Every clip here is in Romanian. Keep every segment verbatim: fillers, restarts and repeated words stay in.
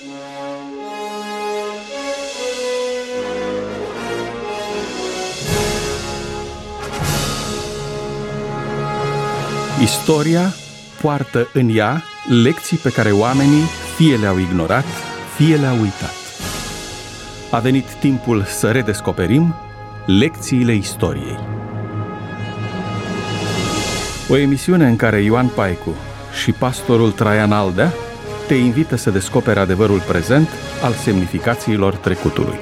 Istoria poartă în ea lecții pe care oamenii fie le-au ignorat, fie le-au uitat. A venit timpul să redescoperim lecțiile istoriei. O emisiune în care Ioan Paicu și pastorul Traian Aldea te invită să descoperi adevărul prezent al semnificațiilor trecutului.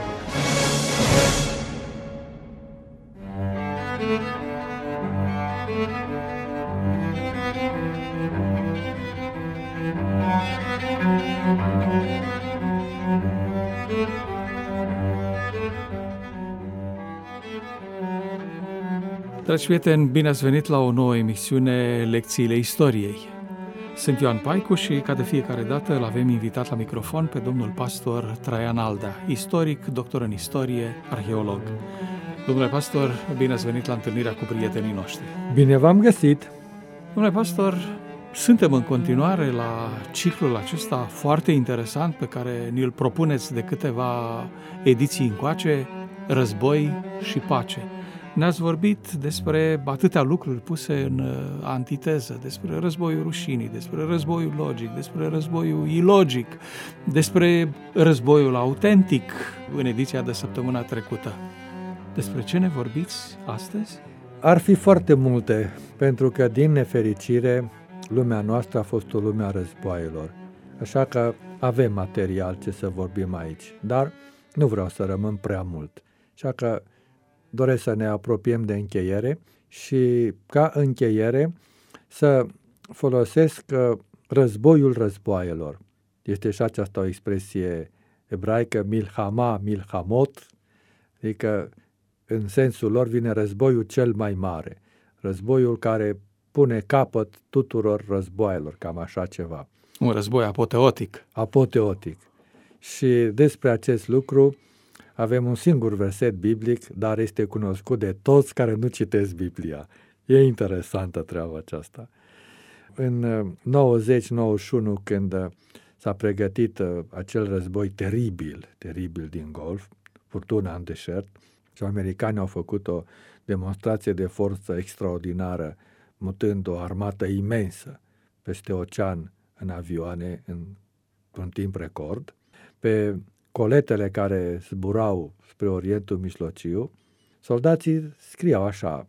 Dragi prieteni, bine ați venit la o nouă emisiune Lecțiile Istoriei. Sunt Ioan Paicu și, ca de fiecare dată, îl avem invitat la microfon pe domnul pastor Traian Aldea, istoric, doctor în istorie, arheolog. Domnule pastor, bine ați venit la întâlnirea cu prietenii noștri. Bine v-am găsit! Domnule pastor, suntem în continuare la ciclul acesta foarte interesant pe care ni-l propuneți de câteva ediții încoace, Război și pace. Ne-ați vorbit despre atâtea lucruri puse în antiteză, despre războiul rușinii, despre războiul logic, despre războiul ilogic, despre războiul autentic în ediția de săptămâna trecută. Despre ce ne vorbiți astăzi? Ar fi foarte multe, pentru că, din nefericire, lumea noastră a fost o lume a războaielor. Așa că avem material ce să vorbim aici, dar nu vreau să rămân prea mult. Așa că doresc să ne apropiem de încheiere și, ca încheiere, să folosesc războiul războaielor. Este și aceasta o expresie ebraică, milhama, milhamot, adică în sensul lor vine războiul cel mai mare, războiul care pune capăt tuturor războaielor, cam așa ceva. Un război apoteotic. Apoteotic. Și despre acest lucru avem un singur verset biblic, dar este cunoscut de toți care nu citesc Biblia. E interesantă treaba aceasta. În nouăzeci nouăzeci și unu, când s-a pregătit acel război teribil, teribil din Golf, furtuna în deșert, și americanii au făcut o demonstrație de forță extraordinară, mutând o armată imensă peste ocean în avioane într-un timp record, pe coletele care zburau spre Orientul Mijlociu, soldații scriau așa,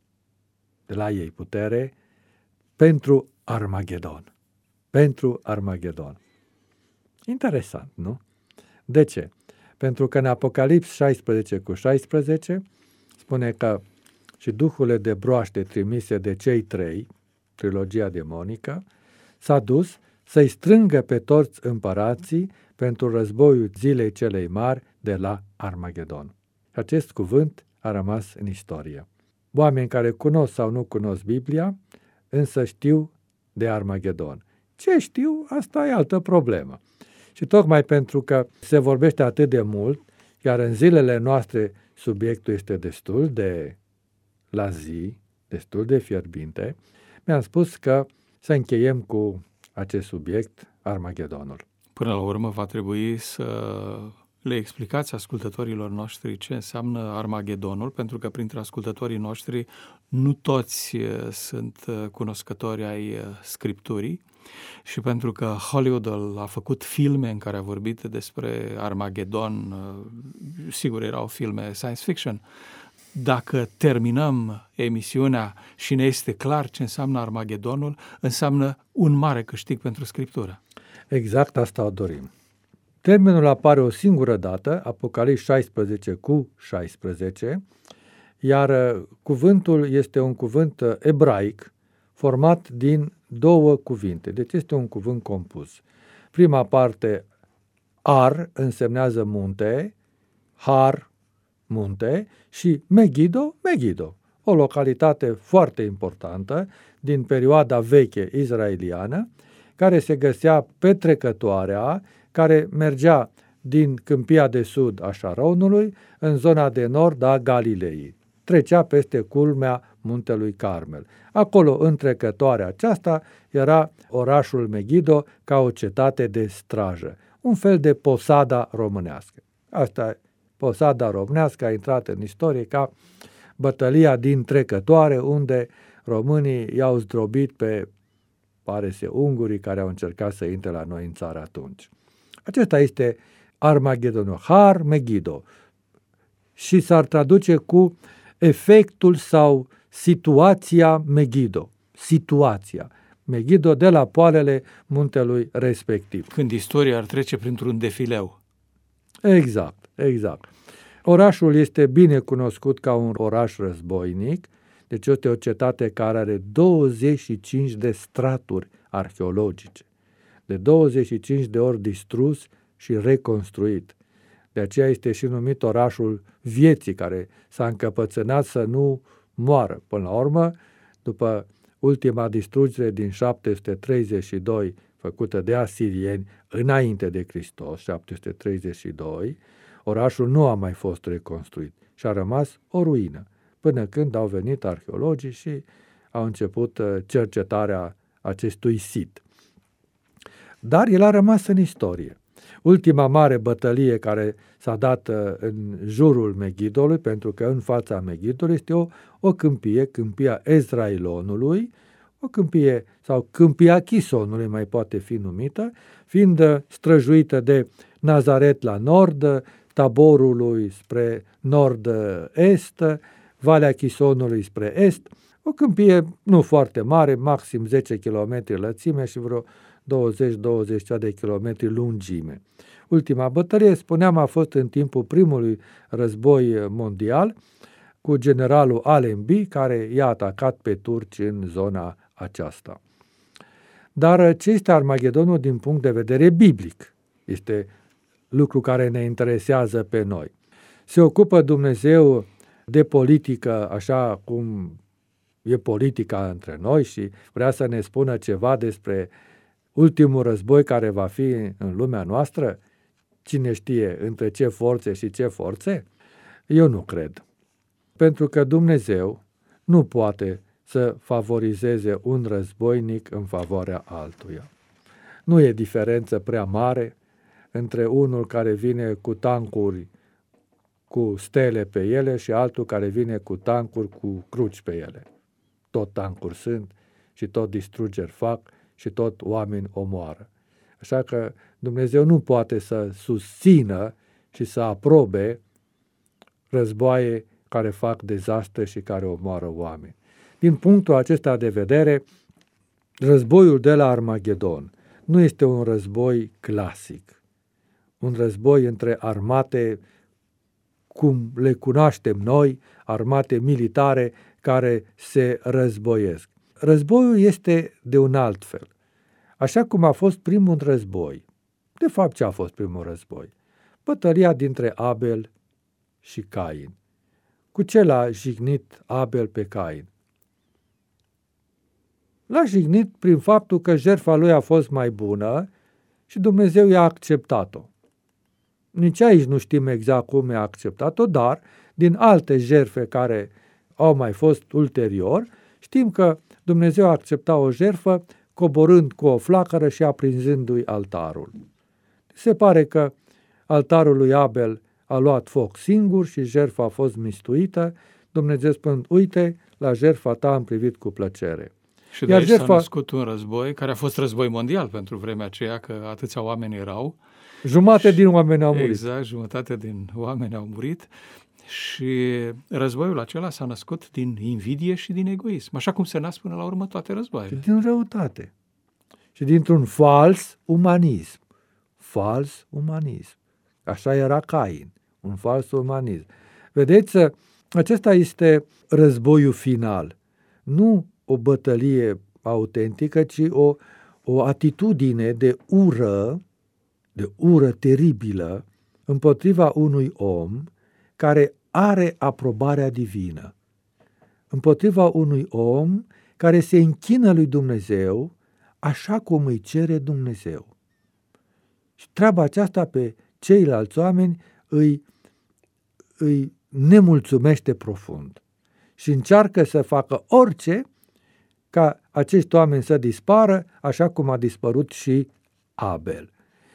de la ei putere, pentru Armagedon. Pentru Armagedon. Interesant, nu? De ce? Pentru că în Apocalips șaisprezece cu șaisprezece spune că și duhurile de broaște trimise de cei trei, trilogia demonică, s-a dus să-i strângă pe toți împărații pentru războiul zilei celei mari de la Armagedon. Acest cuvânt a rămas în istorie. Oameni care cunosc sau nu cunosc Biblia, însă știu de Armagedon. Ce știu, asta e altă problemă. Și tocmai pentru că se vorbește atât de mult, iar în zilele noastre subiectul este destul de la zi, destul de fierbinte, mi-am spus că să încheiem cu acest subiect, Armagedonul. Până la urmă va trebui să le explicați ascultătorilor noștri ce înseamnă Armagedonul, pentru că printre ascultătorii noștri nu toți sunt cunoscători ai Scripturii și pentru că Hollywood a făcut filme în care a vorbit despre Armagedon, sigur erau filme science fiction. Dacă terminăm emisiunea și ne este clar ce înseamnă Armagedonul, înseamnă un mare câștig pentru Scriptură. Exact asta o dorim. Termenul apare o singură dată, Apocalips șaisprezece cu șaisprezece, iar cuvântul este un cuvânt ebraic format din două cuvinte, deci este un cuvânt compus. Prima parte, Ar, însemnează munte, Har, munte, și Megiddo, Megiddo, o localitate foarte importantă din perioada veche izraeliană, care se găsea pe trecătoarea care mergea din câmpia de sud a Șaronului în zona de nord a Galilei. Trecea peste culmea muntelui Carmel. Acolo, în trecătoarea aceasta, era orașul Megiddo ca o cetate de strajă, un fel de Posada românească. Asta, Posada românească a intrat în istorie ca bătălia din Trecătoare, unde românii i-au zdrobit pe, pare să, ungurii care au încercat să intre la noi în țară atunci. Acesta este Armagedonul, Har Megiddo, și s-ar traduce cu efectul sau situația Megiddo, situația Megiddo de la poalele muntelui respectiv. Când istoria ar trece printr-un defileu. Exact, exact. Orașul este bine cunoscut ca un oraș războinic, deci este o cetate care are douăzeci și cinci de straturi arheologice, de douăzeci și cinci de ori distrus și reconstruit. De aceea este și numit orașul vieții, care s-a încăpățânat să nu moară. Până la urmă, după ultima distrugere din șapte sute treizeci și doi, făcută de asirieni înainte de Hristos, șapte sute treizeci și doi, orașul nu a mai fost reconstruit și a rămas o ruină, până când au venit arheologii și au început cercetarea acestui sit. Dar el a rămas în istorie. Ultima mare bătălie care s-a dat în jurul Meghidului, pentru că în fața Meghidului este o, o câmpie, câmpia Ezrailonului, o câmpie sau câmpia Chisonului mai poate fi numită, fiind străjuită de Nazaret la nord, Taborului spre nord-est, Valea Chisonului spre est, o câmpie nu foarte mare, maxim zece kilometri lățime și vreo douăzeci douăzeci de kilometri lungime. Ultima bătălie, spuneam, a fost în timpul primului război mondial cu generalul Allenby, care i-a atacat pe turci în zona aceasta. Dar ce este Armagedonul din punct de vedere biblic? Este lucru care ne interesează pe noi. Se ocupă Dumnezeu de politică așa cum e politica între noi și vrea să ne spună ceva despre ultimul război care va fi în lumea noastră? Cine știe între ce forțe și ce forțe? Eu nu cred. Pentru că Dumnezeu nu poate să favorizeze un războinic în favoarea altuia. Nu e diferență prea mare între unul care vine cu tancuri cu stele pe ele și altul care vine cu tancuri cu cruci pe ele. Tot tancuri sunt și tot distrugeri fac și tot oameni omoară. Așa că Dumnezeu nu poate să susțină și să aprobe războaie care fac dezastre și care omoară oameni. Din punctul acesta de vedere, războiul de la Armagedon nu este un război clasic, un război între armate cum le cunoaștem noi, armate militare care se războiesc. Războiul este de un alt fel. Așa cum a fost primul război. De fapt, ce a fost primul război? Bătălia dintre Abel și Cain. Cu ce l-a jignit Abel pe Cain? L-a jignit prin faptul că jertfa lui a fost mai bună și Dumnezeu i-a acceptat-o. Nici aici nu știm exact cum i-a acceptat-o, dar din alte jertfe care au mai fost ulterior, știm că Dumnezeu a acceptat o jertfă coborând cu o flacără și aprinzându-i altarul. Se pare că altarul lui Abel a luat foc singur și jertfa a fost mistuită, Dumnezeu spunând, uite, la jertfa ta am privit cu plăcere. Și de Iar aici jertfa... s-a născut un război, care a fost război mondial pentru vremea aceea, că atâția oameni erau. Jumate și... din oameni au murit. Exact, jumătate din oameni au murit. Și războiul acela s-a născut din invidie și din egoism, așa cum se nasc până la urmă toate războaiele. Și din răutate. Și dintr-un fals umanism. Fals umanism. Așa era Cain, un fals umanism. Vedeți, acesta este războiul final. Nu o bătălie autentică, ci o, o atitudine de ură, de ură teribilă împotriva unui om care are aprobarea divină, împotriva unui om care se închină lui Dumnezeu așa cum îi cere Dumnezeu. Și treaba aceasta pe ceilalți oameni îi, îi nemulțumește profund și încearcă să facă orice ca acești oameni să dispară, așa cum a dispărut și Abel.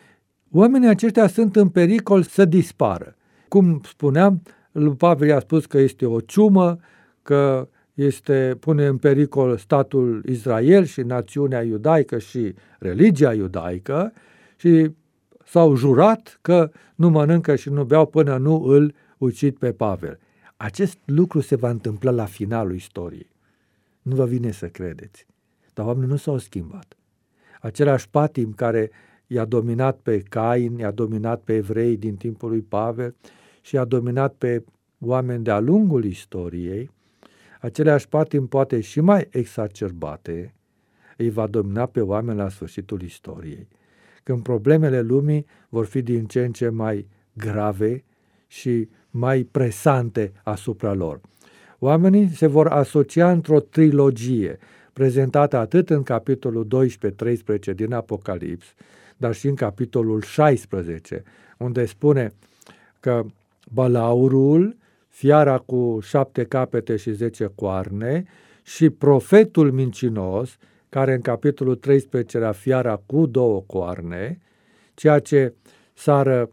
Oamenii aceștia sunt în pericol să dispară. Cum spuneam, lui Pavel a spus că este o ciumă, că este, pune în pericol statul Israel și națiunea iudaică și religia iudaică și s-au jurat că nu mănâncă și nu beau până nu îl ucid pe Pavel. Acest lucru se va întâmpla la finalul istoriei. Nu vă vine să credeți. Dar oamenii nu s-au schimbat. Același patim care i-a dominat pe Cain, i-a dominat pe evrei din timpul lui Pavel și i-a dominat pe oameni de-a lungul istoriei, aceleași patim poate și mai exacerbate, îi va domina pe oameni la sfârșitul istoriei, când problemele lumii vor fi din ce în ce mai grave și mai presante asupra lor. Oamenii se vor asocia într-o trilogie, prezentată atât în capitolul doisprezece treisprezece din Apocalips, dar și în capitolul șaisprezece, unde spune că balaurul, fiara cu șapte capete și zece coarne și profetul mincinos, care în capitolul treisprezece era fiara cu două coarne, ceea ce s-ar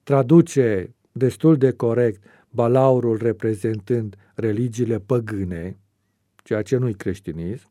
traduce destul de corect, balaurul reprezentând religiile păgâne, ceea ce nu-i creștinism,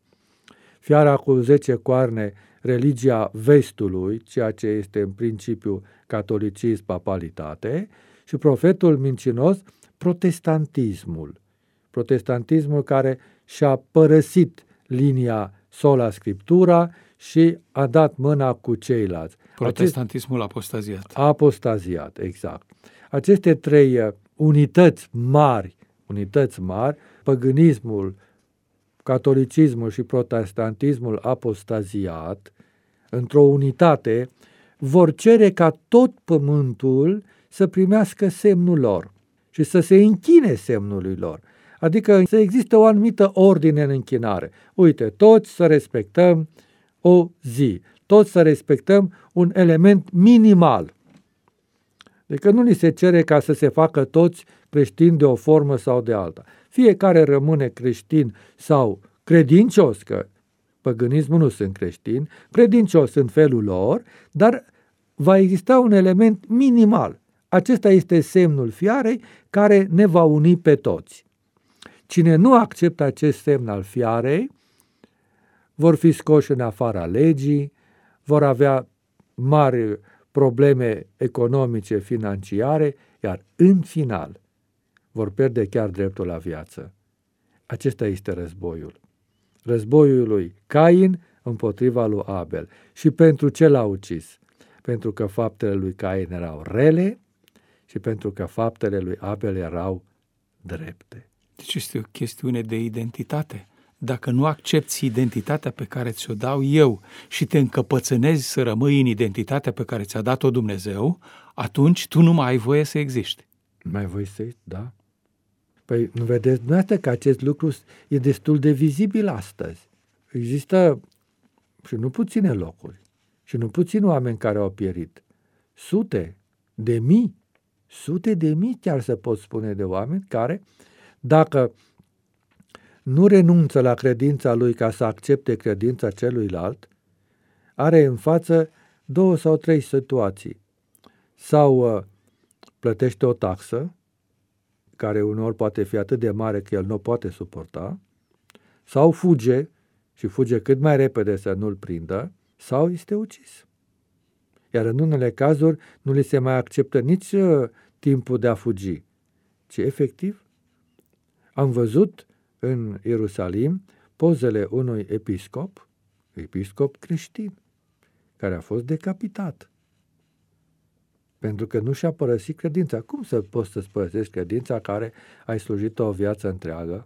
fiara cu zece coarne, religia vestului, ceea ce este în principiu catolicism, papalitate, și profetul mincinos, protestantismul. Protestantismul care și-a părăsit linia sola scriptura și a dat mâna cu ceilalți. Protestantismul apostaziat. Apostaziat, exact. Aceste trei unități mari, unități mari, păgânismul, catolicismul și protestantismul apostaziat, într-o unitate, vor cere ca tot pământul să primească semnul lor și să se închine semnului lor. Adică să existe o anumită ordine în închinare. Uite, toți să respectăm o zi, toți să respectăm un element minimal. Adică nu ni se cere ca să se facă toți creștini de o formă sau de alta. Fiecare rămâne creștin sau credincios, că păgânismul nu sunt creștini, credincios în felul lor, dar va exista un element minimal. Acesta este semnul fiarei care ne va uni pe toți. Cine nu acceptă acest semn al fiarei, vor fi scoși în afara legii, vor avea mari probleme economice, financiare, iar în final vor pierde chiar dreptul la viață. Acesta este războiul. Războiul lui Cain împotriva lui Abel. Și pentru ce l-a ucis? Pentru că faptele lui Cain erau rele și pentru că faptele lui Abel erau drepte. Deci este o chestiune de identitate. Dacă nu accepți identitatea pe care ți-o dau eu și te încăpățânezi să rămâi în identitatea pe care ți-a dat-o Dumnezeu, atunci tu nu mai ai voie să existi. Nu mai ai voie să existi, da? Păi nu vedeți dumneavoastră că acest lucru e destul de vizibil astăzi. Există și nu puține locuri și nu puțini oameni care au pierit. Sute de mii, sute de mii chiar se pot spune de oameni care, dacă nu renunță la credința lui ca să accepte credința celuilalt, are în față două sau trei situații. Sau uh, plătește o taxă, care uneori poate fi atât de mare că el nu o poate suporta, sau fuge și fuge cât mai repede să nu-l prindă, sau este ucis. Iar în unele cazuri nu li se mai acceptă nici uh, timpul de a fugi, ci efectiv. Am văzut în Ierusalim pozele unui episcop, episcop creștin, care a fost decapitat. Pentru că nu și-a părăsit credința. Cum să poți să-ți părăsești credința care ai slujit-o o viață întreagă?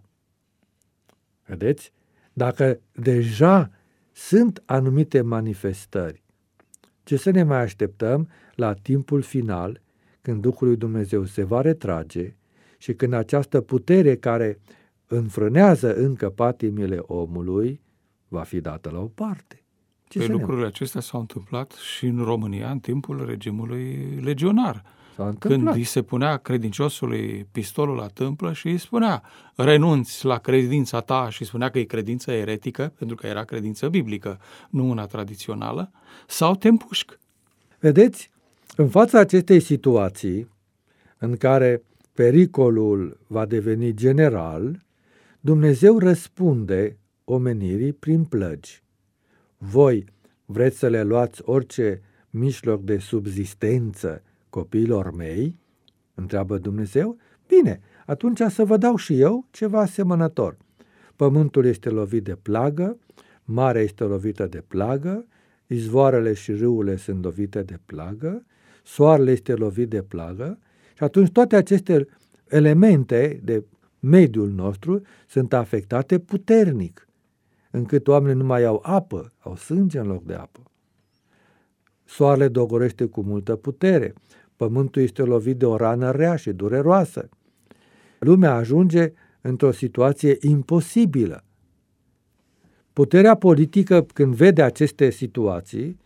Vedeți? Dacă deja sunt anumite manifestări, ce să ne mai așteptăm la timpul final, când Duhul lui Dumnezeu se va retrage și când această putere care înfrânează încă patimile omului va fi dată la o parte. Ce păi lucrurile ne... acestea s-au întâmplat și în România în timpul regimului legionar. Când îi se punea credinciosului pistolul la tâmplă și îi spunea renunți la credința ta și spunea că e credință eretică, pentru că era credință biblică, nu una tradițională, sau te împușc. Vedeți? În fața acestei situații, în care pericolul va deveni general, Dumnezeu răspunde omenirii prin plăgi. Voi vreți să le luați orice mijloc de subzistență copiilor mei? Întreabă Dumnezeu. Bine, atunci să vă dau și eu ceva asemănător. Pământul este lovit de plagă, marea este lovită de plagă, izvoarele și râurile sunt lovite de plagă, soarele este lovit de plagă și atunci toate aceste elemente de mediul nostru sunt afectate puternic, încât oamenii nu mai au apă, au sânge în loc de apă. Soarele dogorește cu multă putere, pământul este lovit de o rană rea și dureroasă. Lumea ajunge într-o situație imposibilă. Puterea politică, când vede aceste situații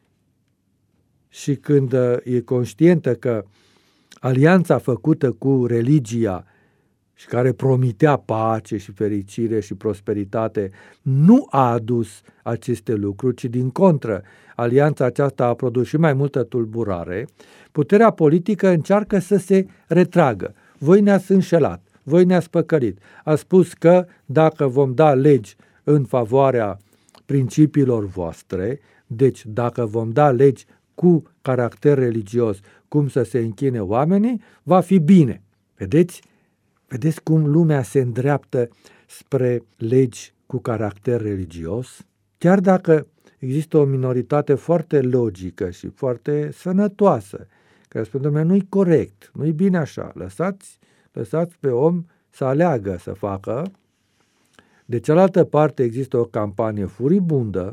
și când e conștientă că alianța făcută cu religia și care promitea pace și fericire și prosperitate nu a adus aceste lucruri, ci din contră, alianța aceasta a produs și mai multă tulburare, puterea politică încearcă să se retragă. Voi ne-ați înșelat, voi ne-ați păcălit. A spus că dacă vom da legi în favoarea principiilor voastre, deci dacă vom da legi cu caracter religios, cum să se închine oamenii, va fi bine. Vedeți? Vedeți cum lumea se îndreaptă spre legi cu caracter religios? Chiar dacă există o minoritate foarte logică și foarte sănătoasă, care spune, dom'le, nu-i corect, nu-i bine așa, lăsați, lăsați pe om să aleagă să facă. De cealaltă parte există o campanie furibundă,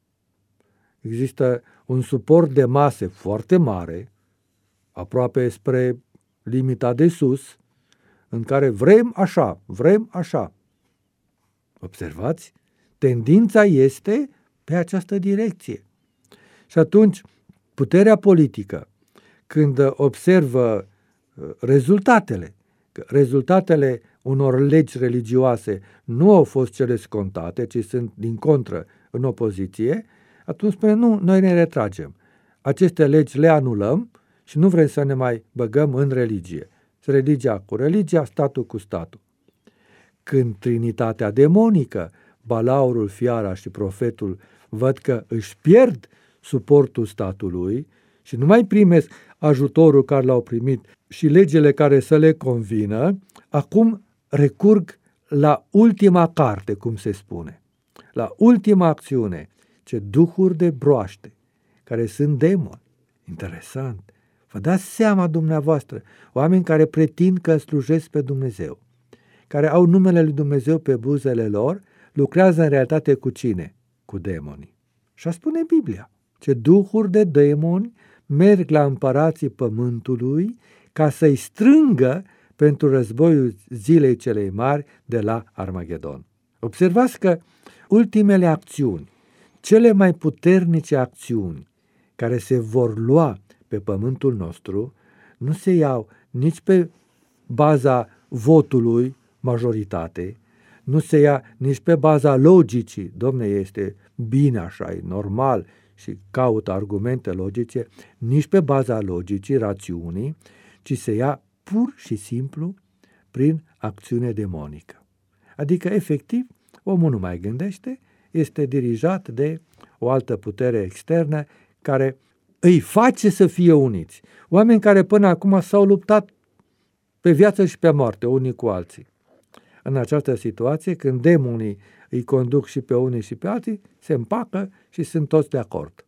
există un suport de mase foarte mare, aproape spre limita de sus, în care vrem așa, vrem așa. Observați? Tendința este pe această direcție. Și atunci, puterea politică, când observă rezultatele, că rezultatele unor legi religioase nu au fost cele scontate, ci sunt din contră în opoziție, atunci spune, nu, noi ne retragem. Aceste legi le anulăm și nu vrem să ne mai băgăm în religie. Religia cu religia, statul cu statul. Când trinitatea demonică, balaurul, fiara și profetul, văd că își pierd suportul statului și nu mai primesc ajutorul care l-au primit și legile care să le convină, acum recurg la ultima carte, cum se spune, la ultima acțiune, ce duhuri de broaște, care sunt demoni. Interesant. Vă dați seama dumneavoastră, oameni care pretind că slujesc pe Dumnezeu, care au numele lui Dumnezeu pe buzele lor, lucrează în realitate cu cine? Cu demonii. Și a spune Biblia, ce duhuri de demoni merg la împărații pământului ca să-i strângă pentru războiul zilei celei mari de la Armagedon. Observați că ultimele acțiuni, cele mai puternice acțiuni care se vor lua pe pământul nostru, nu se iau nici pe baza votului majoritate, nu se ia nici pe baza logicii, domne, este bine așa, e normal și caută argumente logice, nici pe baza logicii, rațiunii, ci se ia pur și simplu prin acțiune demonică. Adică, efectiv, omul nu mai gândește, este dirijat de o altă putere externă care îi face să fie uniți. Oameni care până acum s-au luptat pe viață și pe moarte, unii cu alții. În această situație, când demonii îi conduc și pe unii și pe alții, se împacă și sunt toți de acord.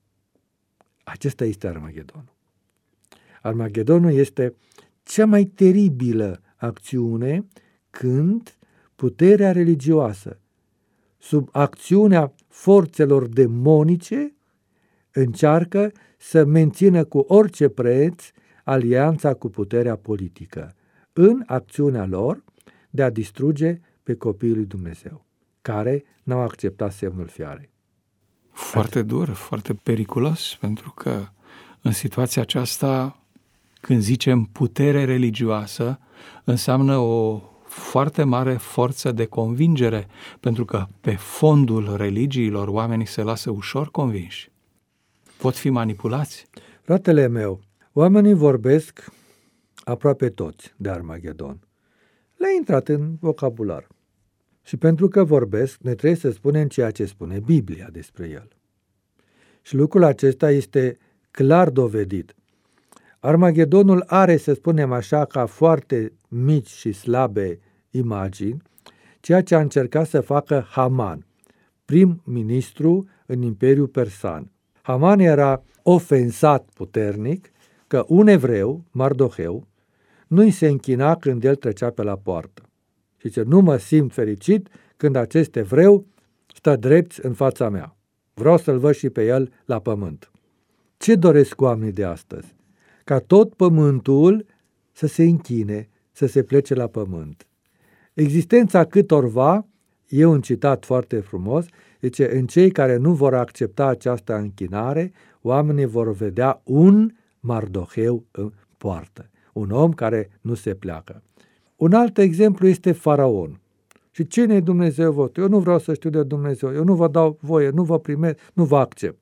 Acesta este Armagedonul. Armagedonul este cea mai teribilă acțiune când puterea religioasă, sub acțiunea forțelor demonice, încearcă să mențină cu orice preț alianța cu puterea politică în acțiunea lor de a distruge pe copiii lui Dumnezeu, care n-au acceptat semnul fiarei. Foarte dur, foarte periculos, pentru că în situația aceasta, când zicem putere religioasă, înseamnă o foarte mare forță de convingere, pentru că pe fondul religiilor oamenii se lasă ușor convinși. Pot fi manipulați. Fratele meu, oamenii vorbesc aproape toți de Armagedon. Le-a intrat în vocabular. Și pentru că vorbesc, ne trebuie să spunem ceea ce spune Biblia despre el. Și lucrul acesta este clar dovedit. Armagedonul are, să spunem așa, ca foarte mici și slabe imagini, ceea ce a încercat să facă Haman, prim-ministru în Imperiul Persan. Haman era ofensat puternic că un evreu, Mardoheu, nu-i se închina când el trecea pe la poartă. Și zice, nu mă simt fericit când acest evreu stă drept în fața mea. Vreau să-l văd și pe el la pământ. Ce doresc oamenii de astăzi? Ca tot pământul să se închine, să se plece la pământ. Existența câtorva, e un citat foarte frumos, zice, în cei care nu vor accepta această închinare, oamenii vor vedea un Mardoheu în poartă, un om care nu se pleacă. Un alt exemplu este Faraon. Și cine e Dumnezeu vostru? Eu nu vreau să știu de Dumnezeu, eu nu vă dau voie, nu vă primesc, nu vă accept.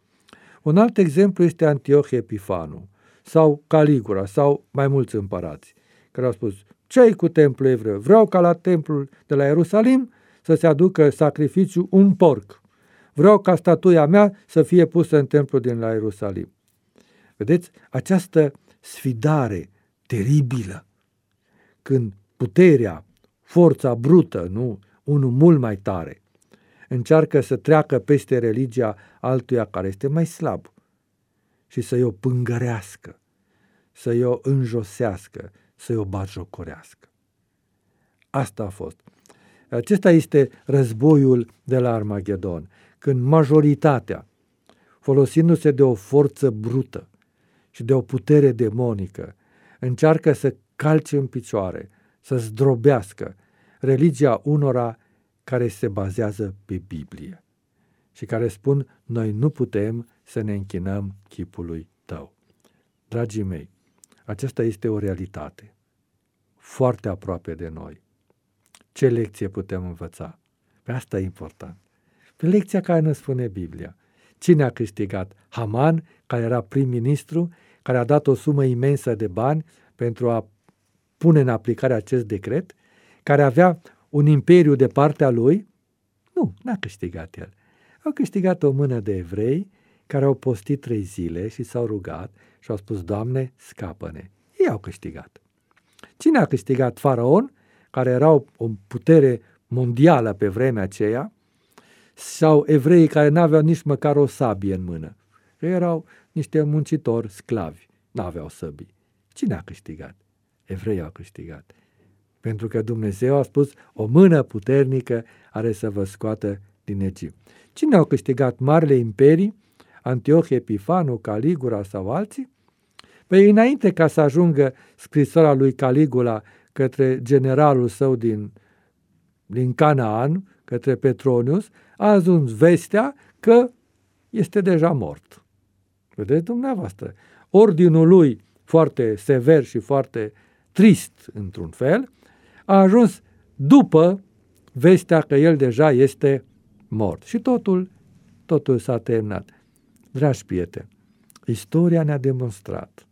Un alt exemplu este Antioch Epifanu sau Caligula sau mai mulți împărați care au spus, ce-i cu templul evreu? Vreau ca la templul de la Ierusalim să se aducă sacrificiu un porc. Vreau ca statuia mea să fie pusă în templul din la Ierusalim. Vedeți? Această sfidare teribilă, când puterea, forța brută, nu, unul mult mai tare, încearcă să treacă peste religia altuia care este mai slab și să-i o pângărească, să-i o înjosească, să-i o batjocorească. Asta a fost. Acesta este războiul de la Armagedon, când majoritatea, folosindu-se de o forță brută și de o putere demonică, încearcă să calce în picioare, să zdrobească religia unora care se bazează pe Biblie și care spun, noi nu putem să ne închinăm chipului tău. Dragii mei, aceasta este o realitate foarte aproape de noi. Ce lecție putem învăța? Pe asta e important. Pe lecția care ne spune Biblia. Cine a câștigat? Haman, care era prim-ministru, care a dat o sumă imensă de bani pentru a pune în aplicare acest decret, care avea un imperiu de partea lui? Nu, n-a câștigat el. Au câștigat o mână de evrei care au postit trei zile și s-au rugat și au spus, Doamne, scapă-ne. Ei au câștigat. Cine a câștigat? Faraon, care era o putere mondială pe vremea aceea, sau evreii care n-aveau nici măcar o sabie în mână. Erau niște muncitori sclavi, n-aveau săbii. Cine a câștigat? Evreii au câștigat. Pentru că Dumnezeu a spus, o mână puternică are să vă scoată din Egipt. Cine au câștigat marile imperii? Antioch Epifanu, Caligula sau alții? Păi înainte ca să ajungă scrisoarea lui Caligula către generalul său din, din Canaan, către Petronius, a ajuns vestea că este deja mort. Vedeți dumneavoastră? Ordinul lui, foarte sever și foarte trist într-un fel, a ajuns după vestea că el deja este mort. Și totul, totul s-a terminat. Dragi prieteni, istoria ne-a demonstrat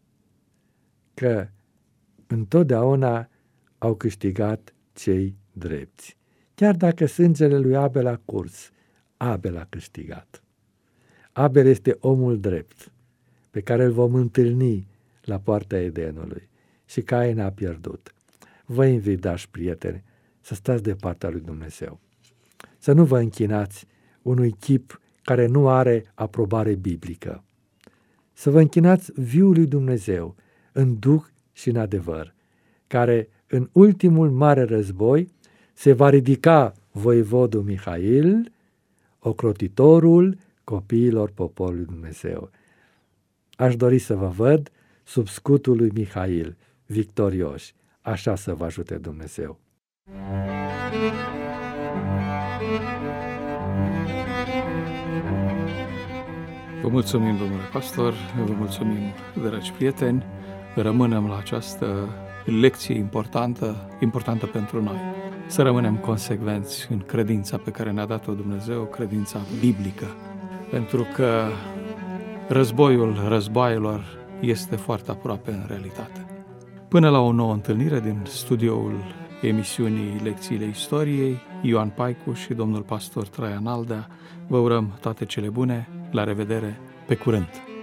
că întotdeauna au câștigat cei drepți. Chiar dacă sângele lui Abel a curs, Abel a câștigat. Abel este omul drept, pe care îl vom întâlni la poarta Edenului. Și Cain a pierdut. Vă invit, dragi prieteni, să stați de partea lui Dumnezeu. Să nu vă închinați unui chip care nu are aprobare biblică. Să vă închinați viului Dumnezeu în duh și în adevăr, care în ultimul mare război se va ridica voievodul Mihail, ocrotitorul copiilor poporului Dumnezeu. Aș dori să vă văd sub scutul lui Mihail, victorioși. Așa să vă ajute Dumnezeu. Vă mulțumim, domnule pastor, vă mulțumim, dragi prieteni, rămânem la această lecție importantă, importantă pentru noi. Să rămânem consecvenți în credința pe care ne-a dat-o Dumnezeu, credința biblică, pentru că războiul războaielor este foarte aproape în realitate. Până la o nouă întâlnire din studioul emisiunii Lecțiile Istoriei, Ioan Paicu și domnul pastor Traian Aldea, vă urăm toate cele bune, la revedere, pe curând!